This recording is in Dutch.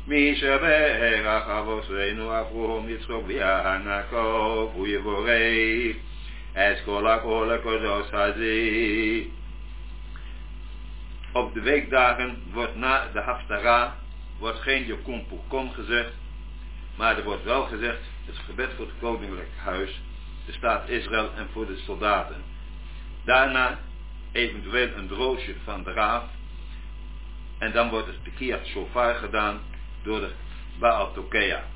Mishaberach Avosenu Avraham Yitzchok V'Yaakov U'Yevorei Es Kolak Kodos Hazi. Op de weekdagen wordt na de Haftarah wordt geen Jokum Pukom gezegd, maar er wordt wel gezegd het gebed voor het koninklijk huis, de staat Israël en voor de soldaten. Daarna eventueel een droosje van de raaf en dan wordt het Tekiyat Shofar gedaan door de Baal Tokea.